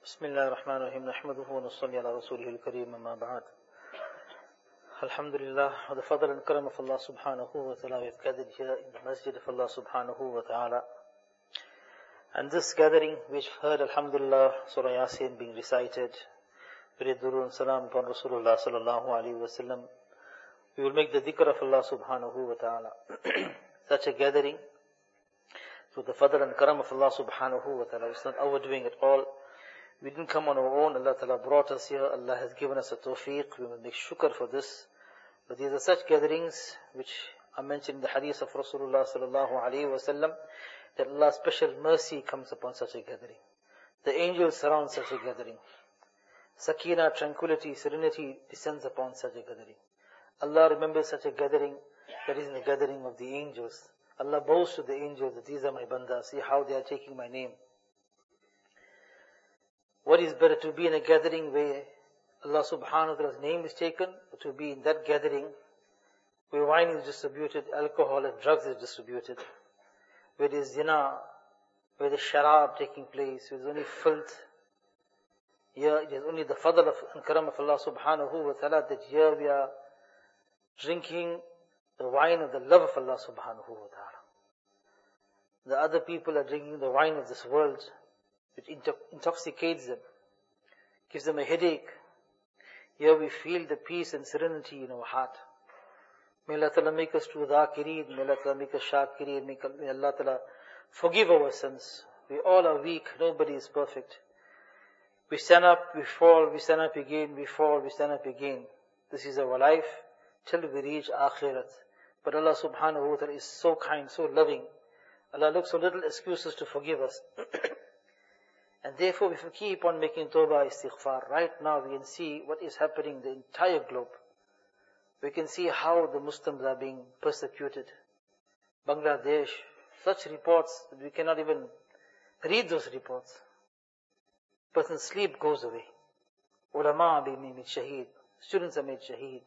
بسم الله الرحمن الرحيم نحمده ونصلي على رسوله الكريم أما بعد. Alhamdulillah, with the fadl and karam of Allah subhanahu wa ta'ala, we have gathered here in the masjid of Allah subhanahu wa ta'ala. And this gathering, which heard Alhamdulillah, Surah Yasin being recited, we read Durud and Salam upon Rasulullah sallallahu alayhi wa sallam, we will make the dhikr of Allah subhanahu wa ta'ala. Such a gathering, through the fadl and karam of Allah subhanahu wa ta'ala, it's not our doing at all. We didn't come on our own. Allah Ta'ala brought us here. Allah has given us a tawfiq. We will make shukr for this. But these are such gatherings which are mentioned in the hadith of Rasulullah sallallahu alayhi wa sallam, that Allah's special mercy comes upon such a gathering. The angels surround such a gathering. Sakina, tranquility, serenity descends upon such a gathering. Allah remembers such a gathering, that is in the gathering of the angels. Allah boasts to the angels that these are my bandas. See how they are taking my name. What is better, to be in a gathering where Allah subhanahu wa ta'ala's name is taken, or to be in that gathering where wine is distributed, alcohol and drugs is distributed, where there is zina, where there is sharab taking place, where there is only filth. Here it is only the fadl and karam of Allah subhanahu wa ta'ala that here we are drinking the wine of the love of Allah subhanahu wa ta'ala. The other people are drinking the wine of this world, which intoxicates them, gives them a headache. Here we feel the peace and serenity in our heart. May Allah Ta'ala make us true dhakireen, may Allah Ta'ala make us shakireen, may Allah Ta'ala forgive our sins. We all are weak, nobody is perfect. We stand up, we fall, we stand up again, we fall, we stand up again. This is our life till we reach akhirat. But Allah subhanahu wa ta'ala is so kind, so loving. Allah looks for little excuses to forgive us. And therefore, if we keep on making tawbah, istighfar, right now we can see what is happening in the entire globe. We can see how the Muslims are being persecuted. Bangladesh, such reports that we cannot even read those reports. Person's sleep goes away. Ulama are being made shaheed. Students are made shaheed.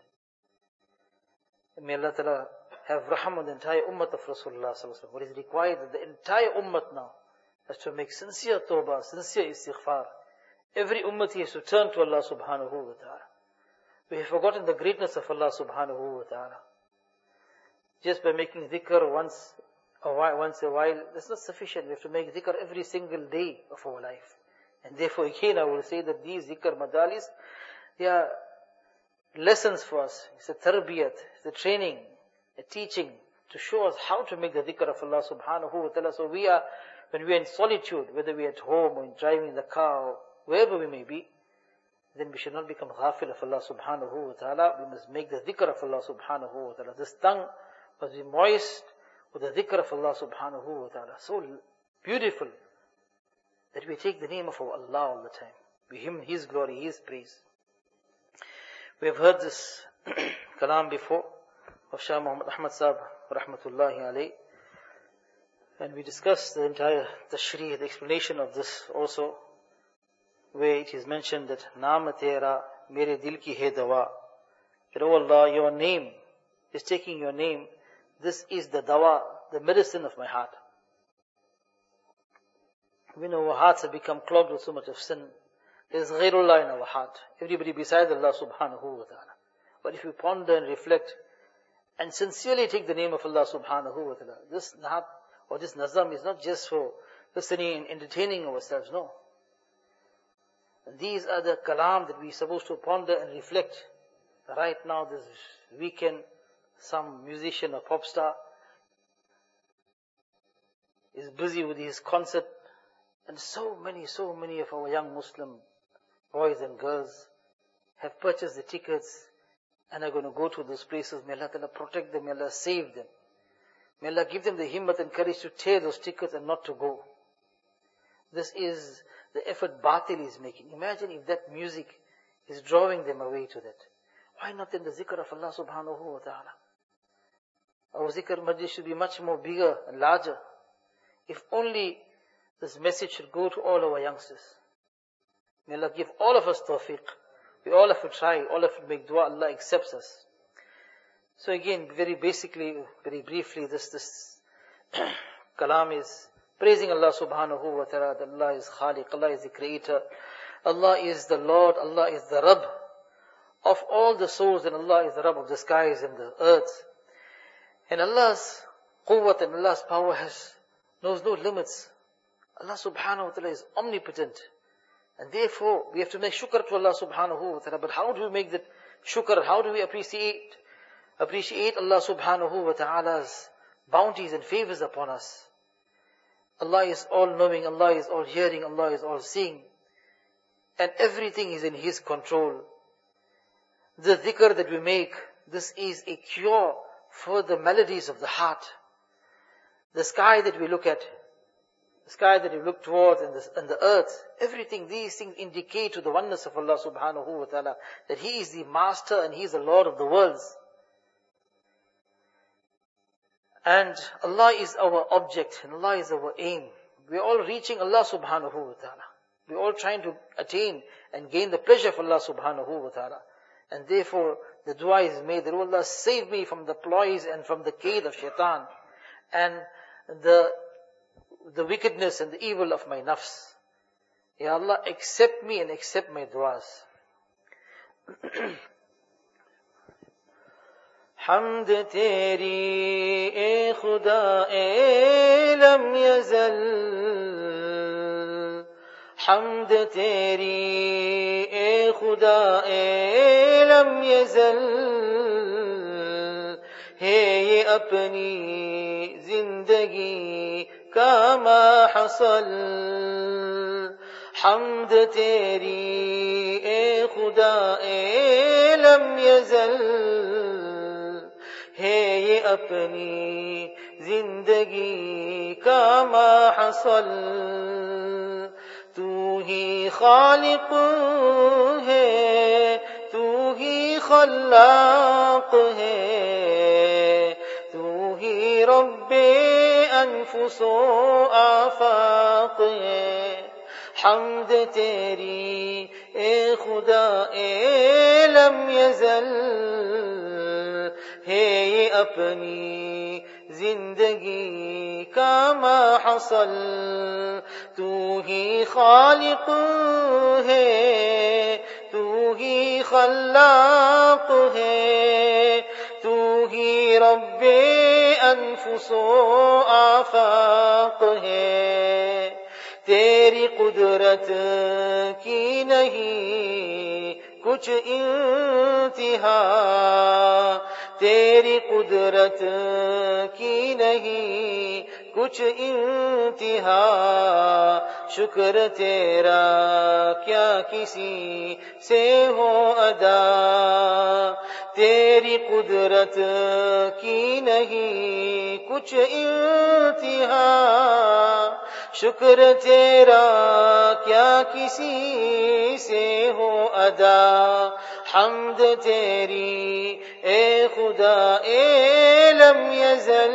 And may Allah Ta'ala have rahmah on the entire ummah of Rasulullah sallallahu alaihi wasallam. What is required of the entire ummah now is to make sincere tawbah, sincere istighfar. Every ummati has to turn to Allah subhanahu wa ta'ala. We have forgotten the greatness of Allah subhanahu wa ta'ala. Just by making dhikr once a while, that's not sufficient. We have to make dhikr every single day of our life. And therefore again I will say that these dhikr madalis, they are lessons for us. It's a tarbiyat, it's a training, a teaching to show us how to make the dhikr of Allah subhanahu wa ta'ala. So when we are in solitude, whether we are at home or in driving the car or wherever we may be, then we should not become ghafil of Allah subhanahu wa ta'ala. We must make the dhikr of Allah subhanahu wa ta'ala. This tongue must be moist with the dhikr of Allah subhanahu wa ta'ala. So beautiful that we take the name of our Allah all the time. We hymn His glory, His praise. We have heard this kalam before of Shah Muhammad Ahmad Sahib rahmatullahi alayhi. And we discussed the entire tashri', the explanation of this also, where it is mentioned that Naam Tera Mere Dil Ki Hai Dawa. That, oh Allah, your name is taking your name. This is the dawa, the medicine of my heart. We know our hearts have become clogged with so much of sin. There is ghairullah in our heart. Everybody besides Allah subhanahu wa ta'ala. But if we ponder and reflect and sincerely take the name of Allah subhanahu wa ta'ala, this nazam is not just for listening and entertaining ourselves, no. And these are the kalam that we are supposed to ponder and reflect. Right now, this weekend, some musician or pop star is busy with his concert, and so many of our young Muslim boys and girls have purchased the tickets and are going to go to those places. May Allah Ta'ala protect them, may Allah save them. May Allah give them the himmat and courage to tear those tickets and not to go. This is the effort Batil is making. Imagine if that music is drawing them away to that. Why not then the zikr of Allah subhanahu wa ta'ala? Our zikr majlis should be much more bigger and larger. If only this message should go to all our youngsters. May Allah give all of us tawfiq. We all have to try, all have to make dua, Allah accepts us. So again, very basically, very briefly, this kalam is praising Allah subhanahu wa ta'ala, that Allah is Khaliq, Allah is the creator, Allah is the Lord, Allah is the Rabb of all the souls, and Allah is the Rabb of the skies and the earth. And Allah's quwwat and Allah's power knows no limits. Allah subhanahu wa ta'ala is omnipotent. And therefore, we have to make shukr to Allah subhanahu wa ta'ala. But how do we make that shukr? How do we appreciate Allah subhanahu wa ta'ala's bounties and favors upon us? Allah is all knowing, Allah is all hearing, Allah is all seeing. And everything is in His control. The dhikr that we make, this is a cure for the maladies of the heart. The sky that we look at, the sky that we look towards, and the earth, everything, these things indicate to the oneness of Allah subhanahu wa ta'ala, that He is the master and He is the Lord of the worlds. And Allah is our object, and Allah is our aim. We are all reaching Allah subhanahu wa ta'ala. We are all trying to attain and gain the pleasure of Allah subhanahu wa ta'ala. And therefore, the dua is made that, oh Allah, save me from the ploys and from the kaid of shaitan, and the wickedness and the evil of my nafs. Ya Allah, accept me and accept my duas. حمد تیری اے خدا اے لم یزل حمد تیری اے خدا اے لم یزل ہے یہ اپنی زندگی کا ما حصل حمد تیری اے خدا اے لم یزل ہے یہ اپنی زندگی کا ما حصل تو ہی خالق ہے تو ہی خلاق ہے تو ہی رب انفس و آفاق ہے حمد تیری اے خدا اے لم یزل ہے یہ اپنی زندگی کا ما حصل تو ہی خالق ہے تو ہی خلاق ہے تو ہی رب انفس و آفاق ہے تیری قدرت کی نہیں کچھ انتہا تیری قدرت کی نہیں کچھ انتہا شکر تیرا کیا کسی سے ہو ادا تیری قدرت کی نہیں کچھ انتہا شکر تیرا کیا کسی سے ہو ادا حمد تیری اے خدا اے لم یزل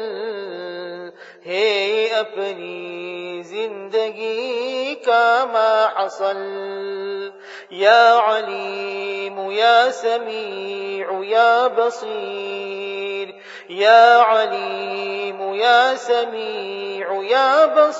ہے اپنی زندگی کا ما حصل یا علیم یا سمیع یا بصیر یا علیم یا سمیع یا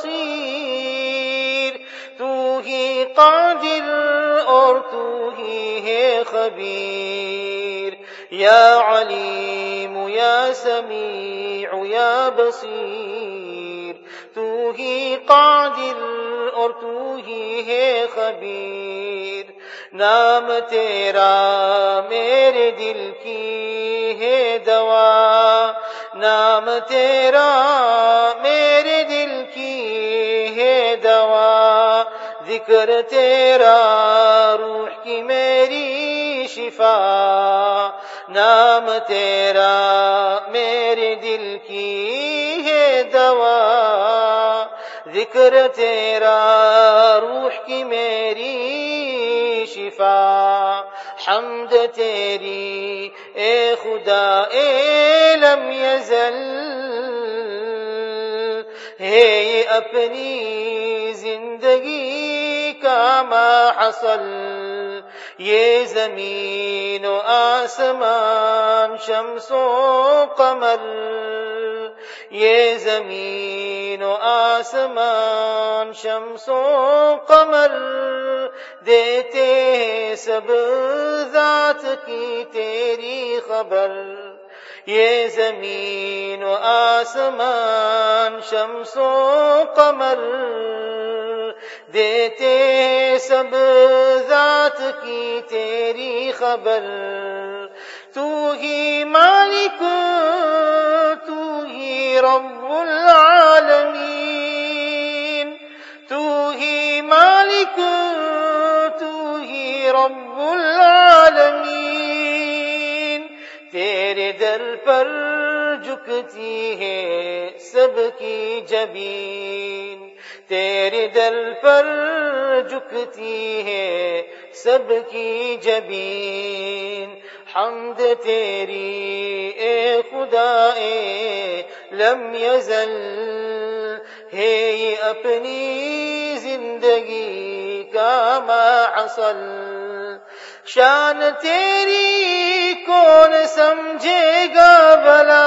بصیر تو ہی قادر اور تو ہی ہے خبیر یا علیم یا سمیع یا بصیر تو ہی قادر اور تو ہی ہے خبیر نام تیرا میرے دل کی ہے دوا نام تیرا میرے دل کی ہے دوا ذکر تیرا روح کی میری شفا نام تیرا میرے دل کی ہے دوا ذکر تیرا روح کی میری شفا حمد تیری اے خدا اے لم یزل ہے یہ اپنی زندگی کا ما حصل یہ زمین و آسمان شمس و قمر یہ زمین و آسمان شمس و قمر देते सब ज़ात की तेरी खबर, ये ज़मीन व आसमान शम्सो कमर, देते सब ज़ात की तेरी खबर, तू ही मालिक तू ही रब्बुल आलमीन, तू ही मालिक तू ही रब्बुल आलमीन, तेरे दर पर झुकती है सबकी जबीन, तेरे दर पर झुकती है सबकी जबीन, हम्द तेरी ए खुदाए लम यज़ल, है ये अपनी जिंदगी का माअसल, शान तेरी कौन समझेगा भला,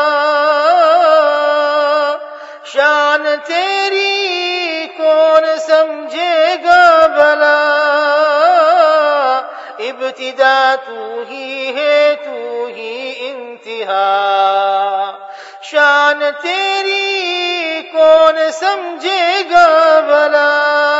शान तेरी कौन समझेगा भला, इब्तिदा तू ही है तू ही इंतिहा, शान तेरी कौन समझेगा भला,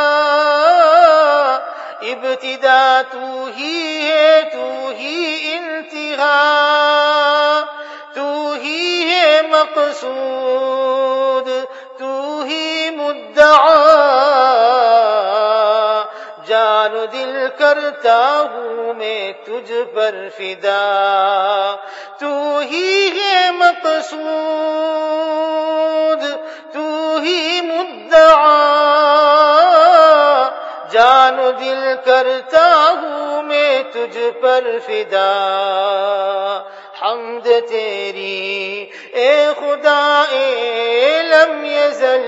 इब्तिदा तू ही है तू ही इंतिहा, तू ही है मक़सूद तू ही मुद्दआ, जानो दिल करता हूँ मैं तुझ पर फिदा, तू ही है मक़सूद तू ही मुद्दआ, जानो दिल करता हूँ मैं तुझ पर फिदा, हम्द तेरी ए खुदा ए लम यज़ल,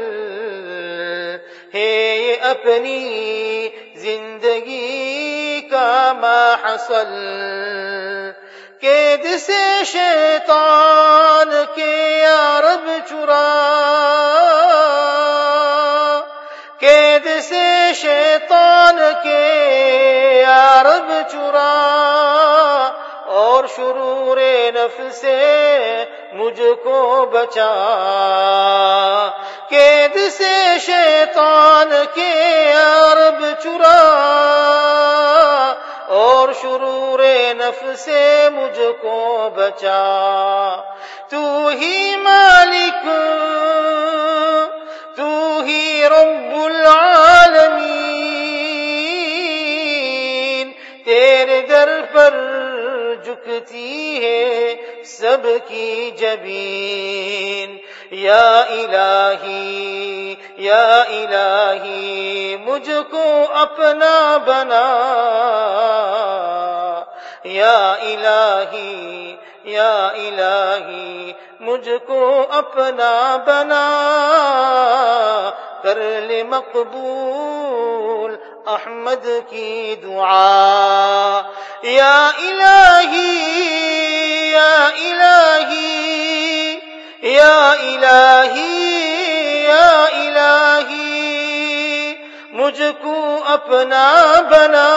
है ये अपनी जिंदगी का माहसल, कैद से शैतान के या रब चुरा, कैद से शैतान के या रब चुरा, और शुरूरे नफ्स से मुझको बचा, कैद से शैतान के या रब चुरा, और शुरूरे नफ्स से मुझको बचा, तू ही मालिक तू ही रब्बुल आलमीन, तेरे दर पर झुकती है सबकी जबीन, या इलाही मुझको अपना बना, या इलाही मुझको अपना बना, कर ले मकबूल अहमद की दुआ, या इलाही या इलाही या इलाही या इलाही मुझको अपना बना,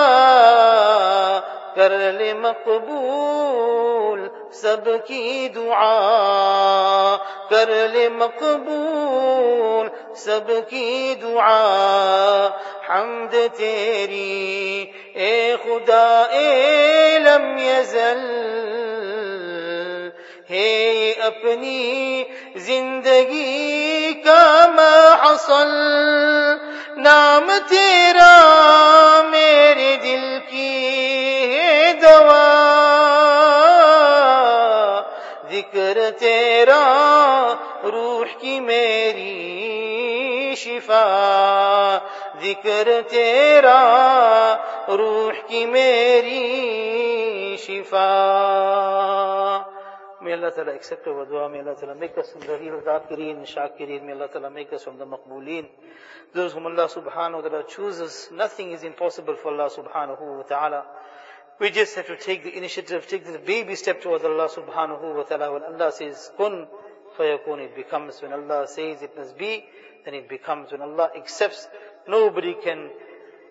कर ले मकबूल सबकी दुआ, कर ले मकबूल सबकी दुआ, हम्द तेरी ए खुदा ए लम यज़ल, है अपनी जिंदगी का माहसल, नाम तेरा मेरे दिल की है दवा, जिक्र तेरा रूह की मेरी शिफा, जिक्र तेरा रूह की मेरी शिफा. May Allah Ta'ala accept our dua. May Allah Ta'ala make us from the real dhakireen and shakireen. May Allah Ta'ala make us from the maqbooleen. Those whom Allah Subhanahu wa Ta'ala chooses, nothing is impossible for Allah Subhanahu wa Ta'ala. We just have to take the initiative, take the baby step towards Allah Subhanahu wa Ta'ala. When Allah says, kun fayakun, it becomes. When Allah says it must be, then it becomes. When Allah accepts, nobody can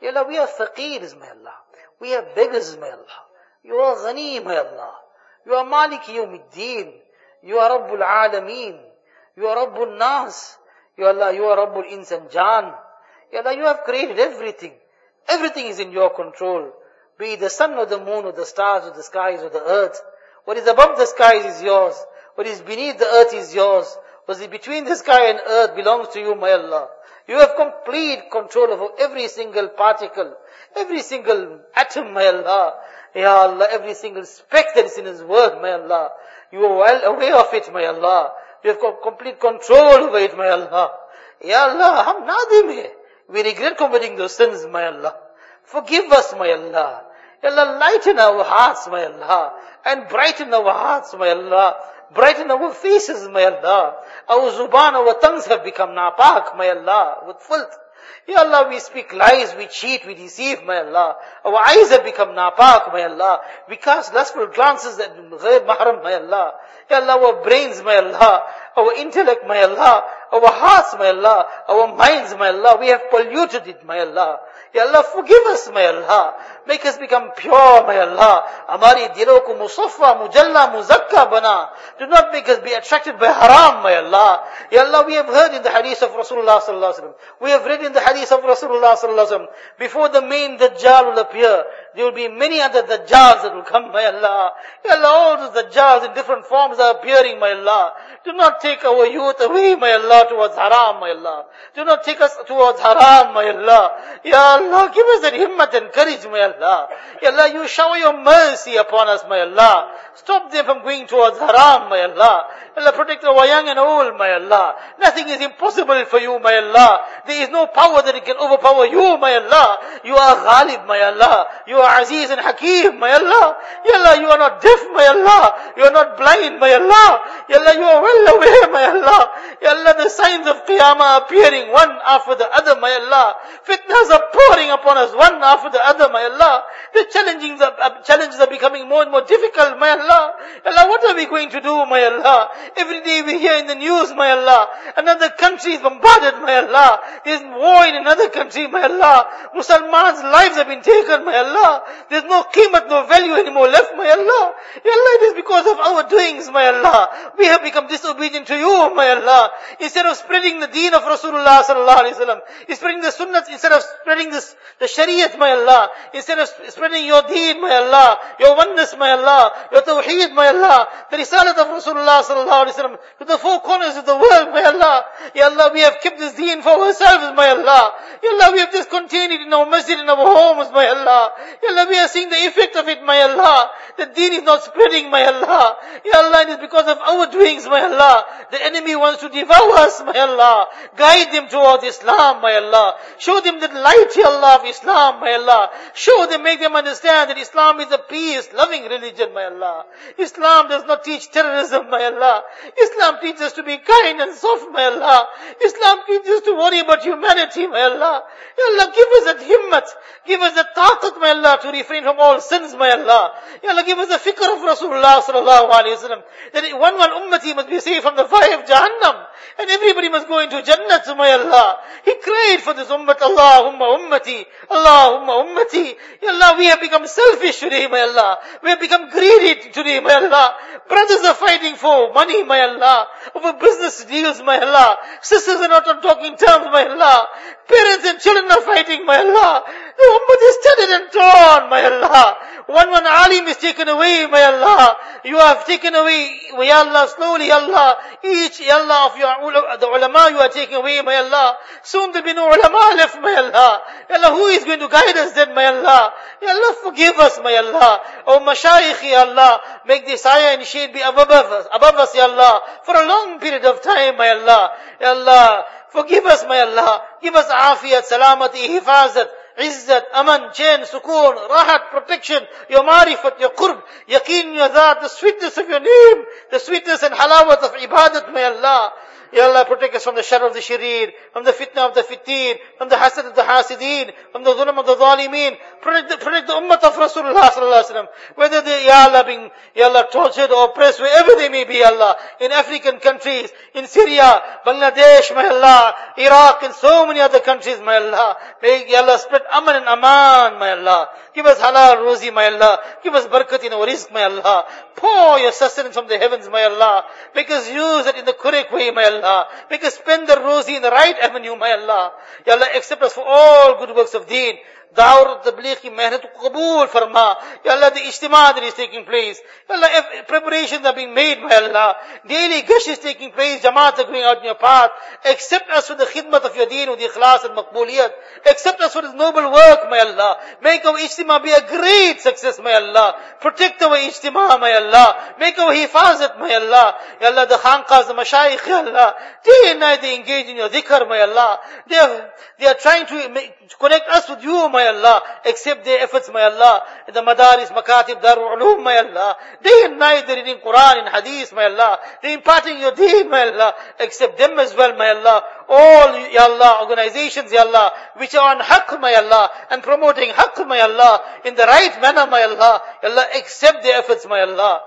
Ya Allah, we are faqirs, my Allah. We are beggars, my Allah. You are Ghani, my Allah. You are Maliki Yawmiddin. You are Rabbul Alameen. You are Rabbul Nas. Ya Allah, you are Rabbul Ins and Jan. Ya Allah, you have created everything. Everything is in your control. Be it the sun or the moon or the stars or the skies or the earth. What is above the skies is yours. What is beneath the earth is yours. What is between the sky and earth belongs to you, my Allah. You have complete control over every single particle, every single atom, my Allah. Ya Allah, every single speck that is in His world, my Allah. You are well aware of it, my Allah. You have got complete control over it, my Allah. Ya Allah, hum nadim hai. We regret committing those sins, my Allah. Forgive us, my Allah. Ya Allah, lighten our hearts, my Allah. And brighten our hearts, my Allah. Brighten our faces, my Allah. Our zuban, our tongues have become napak, my Allah, with filth. Ya Allah, we speak lies, we cheat, we deceive, my Allah. Our eyes have become napak, my Allah. We cast lustful glances at ghair mahram, my Allah. Ya Allah, our brains, my Allah. Our intellect, my Allah. Our hearts, my Allah. Our minds, my Allah. We have polluted it, my Allah. Ya Allah, forgive us, my Allah. Make us become pure, my Allah. Hamari dilon ko musaffa, mujalla, muzakka bana. Do not make us be attracted by haram, my Allah. Ya Allah, we have heard in the hadith of Rasulullah sallallahu alaihi wasallam. We have read in the hadith of Rasulullah sallallahu alaihi wasallam. Before the main Dajjal will appear, there will be many other Dajjals that will come, my Allah. Ya Allah, all those Dajjals in different forms are appearing, my Allah. Do not take our youth away, my Allah, towards haram, my Allah. Do not take us towards haram, my Allah. Ya Allah, give us that himmat and courage, my Allah. Ya Allah, you shower your mercy upon us, my Allah. Stop them from going towards haram, my Allah. Allah, protect our young and old, my Allah. Nothing is impossible for you, my Allah. There is no power that it can overpower you, my Allah. You are Ghalib, my Allah. You are Aziz and Hakim, my Allah. Ya Allah, you are not deaf, my Allah. You are not blind, my Allah. Ya Allah, you are well aware, my Allah. Ya Allah, the signs of Qiyamah appearing one after the other, my Allah. Fitnas are pouring upon us one after the other, my Allah. The challenges are becoming more and more difficult, my Allah. Allah, what are we going to do, my Allah? Every day we hear in the news, my Allah. Another country is bombarded, my Allah. There's war in another country, my Allah. Muslims' lives have been taken, my Allah. There's no qimat, no value anymore left, my Allah. Ya Allah, it is because of our doings, my Allah. We have become disobedient to you, my Allah. Instead of spreading the deen of Rasulullah sallallahu alaihi wasallam, spreading the sunnah, instead of spreading the shariat, my Allah, instead of spreading your deen, my Allah, your oneness, my Allah, your tawheed, my Allah, the risalat of Rasulullah sallallahu alaihi wasallam to the four corners of the world, my Allah. Ya Allah, we have kept this deen for ourselves, my Allah. Ya Allah, we have just contained it in our masjid, in our homes, my Allah. Ya Allah, we are seeing the effect of it, my Allah. The deen is not spreading, my Allah. Ya Allah, it is because of our doings, my Allah. The enemy wants to devour us, my Allah. Guide them towards Islam, my Allah. Show them the light, Ya Allah, of Islam, my Allah. Show them, make them understand that Islam is a peace, loving religion, my Allah. Islam does not teach terrorism, my Allah. Islam teaches us to be kind and soft, my Allah. Islam teaches us to worry about humanity, my Allah. Ya Allah, give us that himmat. Give us the taqat, my Allah, to refrain from all sins, my Allah. Ya Allah, give us the fikr of Rasulullah sallallahu alaihi wasallam. That one ummati must be saved from the fire of Jahannam. And everybody must go into Jannat, my Allah. He cried for this ummat, Allahumma ummati, Allahumma ummati. Ya Allah, we have become selfish today, my Allah. We have become greedy today, my Allah. Brothers are fighting for money, my Allah. Over business deals, my Allah. Sisters are not on talking terms, my Allah. Parents and children are fighting, my Allah. The ummah is tattered and torn, my Allah. One alim is taken away, my Allah. You have taken away, Ya Allah, slowly, Ya Allah. Each, Ya Allah, of the ulama you are taking away, my Allah. Soon there will be no ulama left, my Allah. Ya Allah, who is going to guide us then, my Allah? Ya Allah, forgive us, my Allah. Oh, mashayikh, Ya Allah, make this ayah and shade be above us, Ya Allah, for a long period of time, my Allah. Ya Allah, forgive us, my Allah. Give us afiyat, salamati, hifazat, izzat, aman, chain, sukoon, rahat, protection, your marifat, your qurb, yaqeen, your dhat, the sweetness of your name, the sweetness and halawat of ibadat, my Allah. Ya Allah, protect us from the shar of the sharir, from the fitna of the fitin, from the hasad of the hasideen, from the zulm of the zalimeen, Protect the ummah of Rasulullah sallallahu alaihi wasallam. Whether they, Ya Allah, being, Ya Allah, tortured or oppressed, wherever they may be, Allah, in African countries, in Syria, Bangladesh, my Allah, Iraq, and so many other countries, my Allah. May, Ya Allah, spread aman and aman, my Allah. Give us halal rozi, my Allah. Give us barakat in our rizq, my Allah. Pour your sustenance from the heavens, my Allah. Make us use it in the correct way, my Allah. Make us spend the rozi in the right avenue, my Allah. Ya Allah, accept us for all good works of deen. Dawr tabligh ki mehnat ko qabool farma. Ya Allah, the ijtima that is taking place. Ya Allah, if preparations are being made, my Allah. Daily gush is taking place. Jamaat are going out in your path. Accept us for the khidmat of your deen with ikhlas and maqbooliyat. Accept us for this noble work, my Allah. Make our ijtima be a great success, my Allah. Protect our ijtima, my Allah. Make our hifazat, my Allah. Ya Allah, the khanqas, the mashayikh, Ya Allah. Day and night they engage in your dhikr, my Allah. They are trying to connect us with you, my Allah. Accept their efforts, my Allah. In the madaris, makatib, darul ulum, my Allah. Day and night they're reading Quran and hadith, my Allah. They're imparting your deen, my Allah. Accept them as well, my Allah. All, Ya Allah, organizations, Ya Allah, which are on haqq, my Allah, and promoting haqq, my Allah, in the right manner, my Allah. Ya Allah, accept their efforts, my Allah.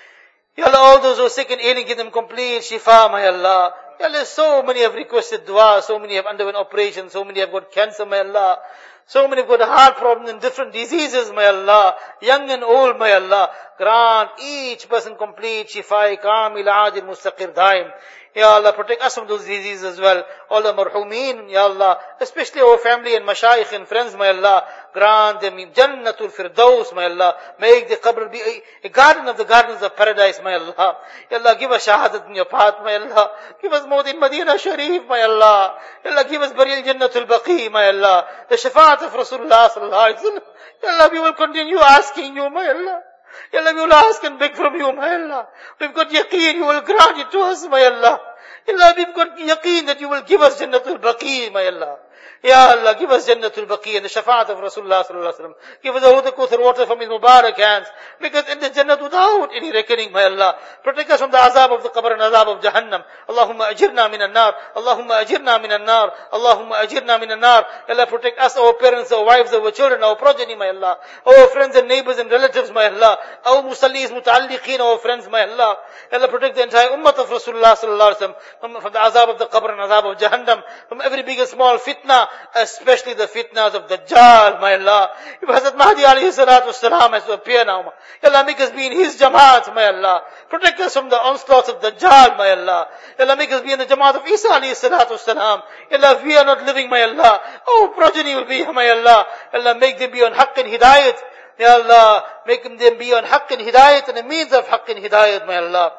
Ya Allah, all those who are sick and ailing, give them complete shifa, my Allah. Ya Allah, so many have requested dua, so many have undergone operations, so many have got cancer, my Allah. So many have got heart problems and different diseases, my Allah. Young and old, my Allah. Grant each person complete shifa, kamil, ajil, mustaqir, daim. Ya Allah, protect us from those diseases as well. All the marhumeen, Ya Allah, especially our family and mashayikh and friends, my Allah. Grant them Jannatul Firdaus, my Allah. Make the qabr be a garden of the gardens of paradise, my Allah. Ya Allah, give us shahadat in your path, my Allah. Give us maut in Medina Sharif, my Allah. Ya Allah, give us burial Jannatul Baqi, my Allah. The shafaat of Rasulullah sallallahu alaihi wasallam. Ya Allah, we will continue asking you, my Allah. Ya Allah, we will ask and beg from you, my Allah. We've got yaqeen, you will grant it to us, my Allah. Ya Allah, we've got yaqeen that you will give us Jannatul Baqi, my Allah. Ya Allah, give us Jannatul Baqi and the shafaat of Rasulullah sallallahu alaihi wasallam. Give us the Hud Kuthar water from his Mubarak hands. Make us in the Jannat without any reckoning, my Allah. Protect us from the azab of the qabr and azab of Jahannam. Allahumma ajirna min an-nar. Allahumma ajirna min an-nar. Allahumma ajirna min an-nar. Ya Allah, protect us, our parents, our wives, our children, our progeny, my Allah. Our friends and neighbors and relatives, my Allah. Our musallis, muta'alliqeen, our friends, my Allah. Ya Allah, protect the entire ummah of Rasulullah sallallahu alaihi wasallam from the azab of the qabr and azab of Jahannam. From every big and small fitna, especially the fitnas of Dajjal, my Allah. If Hazrat Mahdi alayhi salatu wasalam has to appear now, Ya Allah, make us be in his Jamaat, my Allah. Protect us from the onslaughts of Dajjal, my Allah. Ya Allah, make us be in the Jamaat of Isa alayhi salatu wasalam. Ya Allah, if we are not living, my Allah, our progeny will be, my Allah. Ya Allah, make them be on haqq and hidayat. Ya Allah, make them be on haqq and hidayat and the means of haqq and hidayat, my Allah.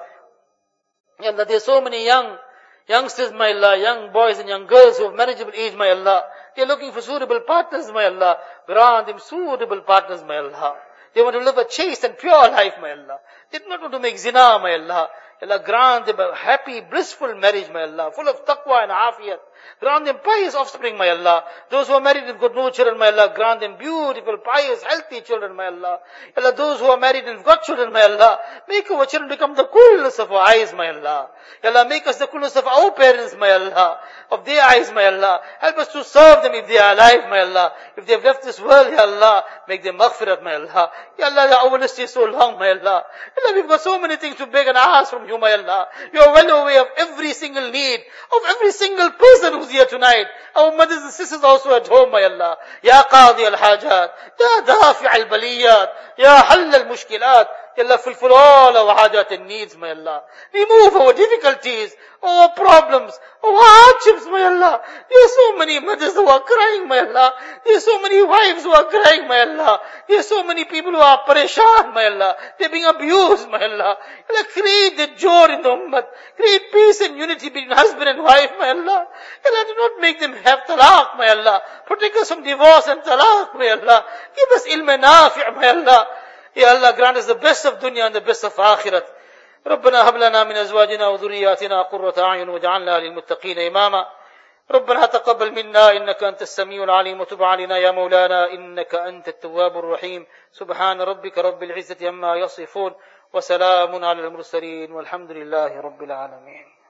Ya Allah, there are so many youngsters, my Allah, young boys and young girls who have marriageable age, my Allah. They are looking for suitable partners, my Allah. Grant them suitable partners, my Allah. They want to live a chaste and pure life, my Allah. They do not want to make zina, my Allah. Allah, grant them a happy, blissful marriage, my Allah, full of taqwa and afiyat. Grant them pious offspring, my Allah. Those who are married and got no children, my Allah, grant them beautiful, pious, healthy children, my Allah. Allah, those who are married and got children, my Allah, make our children become the coolness of our eyes, my Allah. Allah, make us the coolness of our parents, my Allah, of their eyes, my Allah. Help us to serve them if they are alive, my Allah. If they have left this world, Ya Allah, make them maghfirat, my Allah. Ya Allah, our list is so long, my Allah. Allah, we've got so many things to beg and ask from you, my Allah. You are well aware of every single need, of every single person who's here tonight. Our mothers and sisters also at home, my Allah. Ya Qadi al-Hajat, Ya Dafi al-Baliyat, Ya Hall al-Mushkilat. Ya Allah, fulfill all our hajat and needs, my Allah. Remove our difficulties, our problems, our hardships, my Allah. There are so many mothers who are crying, my Allah. There are so many wives who are crying, my Allah. There are so many people who are pareshan, my Allah. They're being abused, my Allah. Allah, create the joy in the ummah. Create peace and unity between husband and wife, my Allah. Allah, do not make them have talaq, my Allah. Protect us from divorce and talaq, my Allah. Give us ilm nafi', my Allah. Ya Allah, grant us the best of dunya and the best of akhirat. ربنا هب لنا من أزواجنا وذرياتنا قرة أعين واجعلنا للمتقين إماما. ربنا تقبل منا إنك أنت السميع العليم وتب علينا يا مولانا إنك أنت التواب الرحيم. سبحان ربك رب العزة عما يصفون وسلام على المرسلين والحمد لله رب العالمين.